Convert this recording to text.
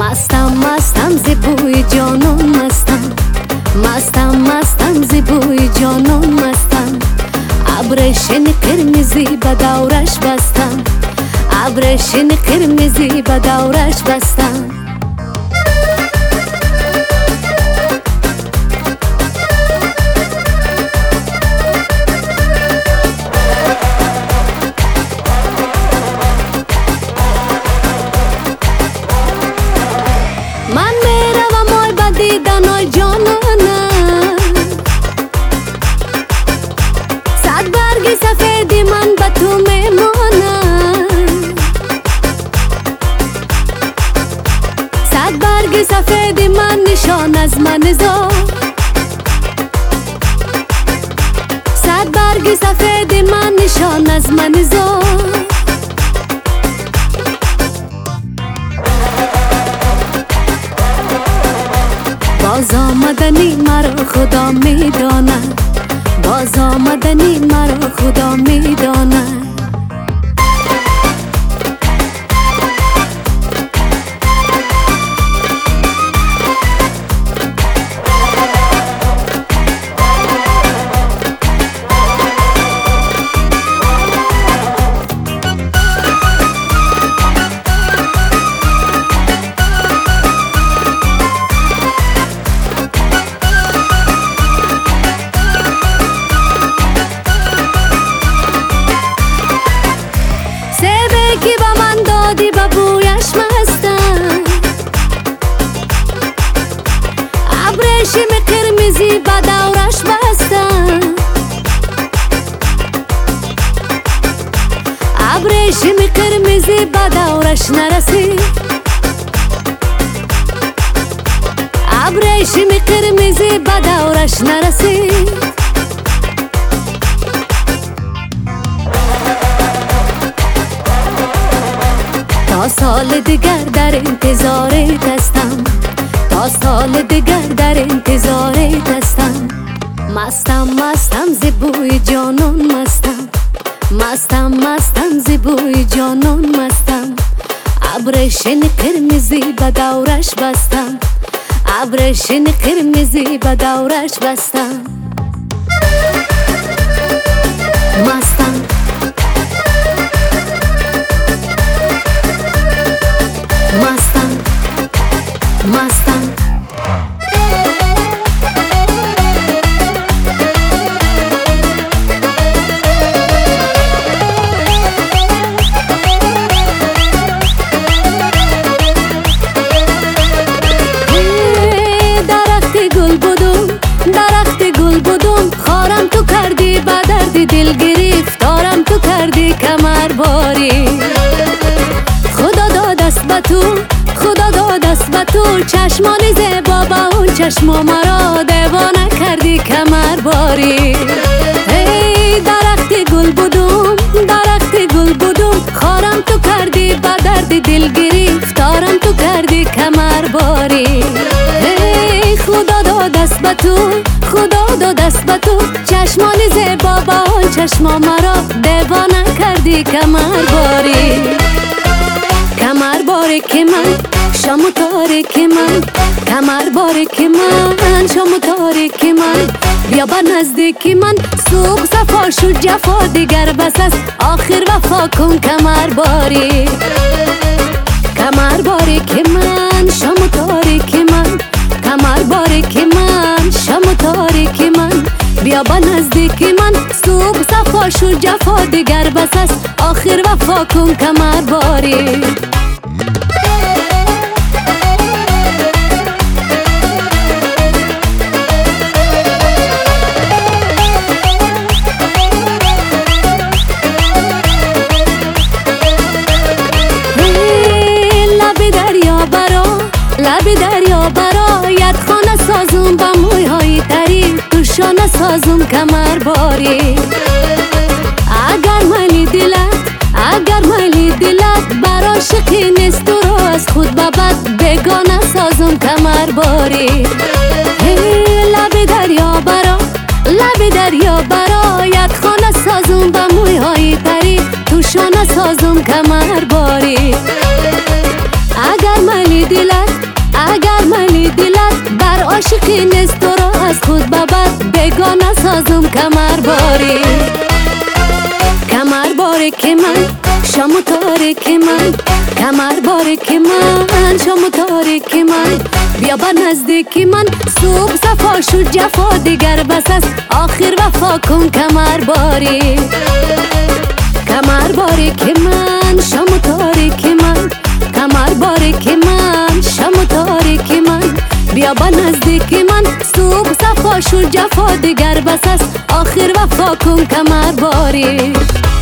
مستم مستم ز بوی جانان مستم، مستم مستم ز بوی جانان مستم. ابرشن قرمزی به دورش بستم، ابرشن قرمزی به دورش بستم. من میروم آی به دیدن آی جانانم، صد برگ سفیدی من به تو میمانم، صد برگ سفیدی من نشان از من زار، صد برگ سفیدی من نشان از من زار. باز آمدنی مرا خدا میداند، باز آمدنی مرا خدا میداند. که به من دادی به بویش مستم، ابریشم قرمزی به دورش بستم، ابریشم قرمزی به دورش نرسید، ابریشم قرمزی به دورش نرسید. تا سال دیگر در انتظارت هستم، تا سال دیگر در انتظارت هستم. مستم مستم ز بوی جانان مستم، مستم مستم ز بوی جانان مستم. ابریشم قرمزی به دورش بستم، ابریشم قرمزی به دورش بستم. مستم مستم مستم. درخت گل بودم، درخت گل بودم، خارم تو کردی به درد دل گرفتارم تو کردی کمر باری. خدا داد است به تو، خدا داد است به تو، چشمان زیبا با اون چشما مرا دیوانه کردی کمر باری. ای درخت گل بودم، درخت گل بودم، خارم تو کردی به درد دل گرفتارم تو کردی کمر باری. ای خدا داد است به تو، خدا داد است به تو، چشمان زیبا با اون چشما مرا دیوانه کردی کمر باری. کمر باری که من شام و تاریک من، کمر باری که من شام و تاریک من. بیا به نزدیک من سوق صفا شد جفا دیگر بس است، آخر وفا کن کمر باری. کمر باری که من شام و تاریک من، کمر باری که من شام و تاریک من. بیا به نزدیک من سوق صفا شد جفا دیگر بس است، آخر وفا کن کمر باری. لب دریا برایت خانه سازم با موی های تری، تو شانه سازم کمر باری. اگر میلی دلت، اگر میلی دلت بر عاشقی نیست تو رو از خود به بد بگانه سازم کمر باری. لب دریا برا، لب دریا برایت خانه سازم با موی های تری، تو شانه سازم کمر باری. اگر میلی دلت، کافی نیست تو را از خود ببر، بگانه سازم کمر باری. کمر باری که من شام و تاریک من، کمر باری که من شام و تاریک من، بیا با نزدیکی من صبح صفا شد جفا دیگر بس است، آخر وفا کن کمر باری. کمر باری که من شام و تاریک من، کمر باری که من شام و تاریک من، بیا با نزدیکی من صبح صفا شد جفا دیگر بس است، آخر وفا کن کمر باری.